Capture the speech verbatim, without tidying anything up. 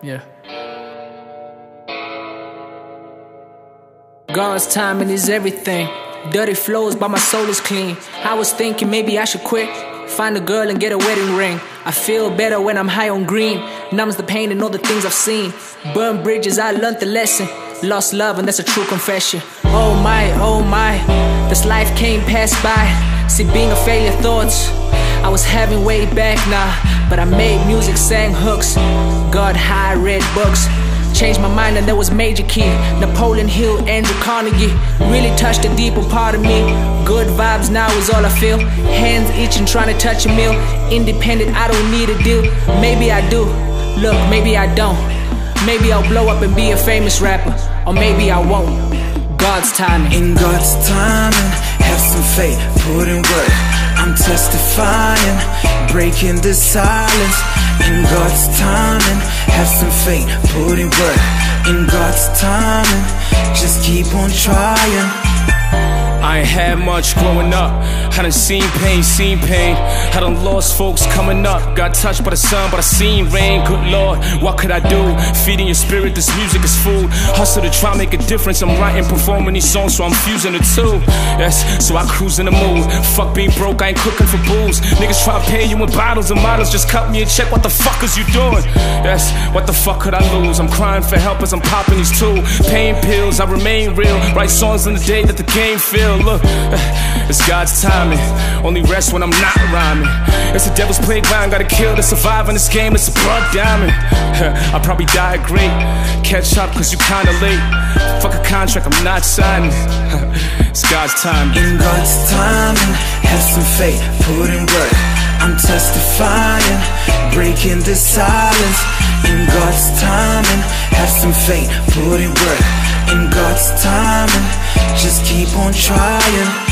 Yeah. God's timing is everything. Dirty flows, but my soul is clean. I was thinking maybe I should quit, find a girl and get a wedding ring. I feel better when I'm high on green. Numbs the pain and all the things I've seen. Burn bridges, I learned the lesson. Lost love and that's a true confession. Oh my, oh my, this life can't pass by. See, being a failure thoughts I was having way back now, but I made music, sang hooks, got high, read books. Changed my mind and that was major key. Napoleon Hill, Andrew Carnegie really touched a deeper part of me. Good vibes now is all I feel. Hands itching trying to touch a meal. Independent, I don't need a deal. Maybe I do, look, maybe I don't. Maybe I'll blow up and be a famous rapper, or maybe I won't. God's timing. In God's timing, have some faith, put in work. I'm testifying, breaking the silence. In God's timing, have some faith, put in work. In God's timing, just keep on trying. I ain't had much growing up. I done seen pain, seen pain. I done lost folks coming up. Got touched by the sun, but I seen rain. Good Lord, what could I do? Feeding your spirit, this music is food. Hustle to try make a difference. I'm writing, performing these songs, so I'm fusing the two. Yes, so I cruise in the mood. Fuck being broke, I ain't cooking for booze. Niggas try paying you in bottles and models. Just cut me a check, what the fuck is you doing? Yes, what the fuck could I lose? I'm crying for help as I'm popping these two pain pills. I remain real, write songs on the day that the game feels. Look, it's God's timing. Only rest when I'm not rhyming. It's the devil's playground. Gotta kill to survive in this game. It's a blood diamond. I probably died great. Catch up cause you kinda late. Fuck a contract, I'm not signing. It's God's timing. In God's timing, have some faith, put in work. I'm testifying, breaking the silence. In God's timing, have some faith, put in work. In God's timing, just keep on trying.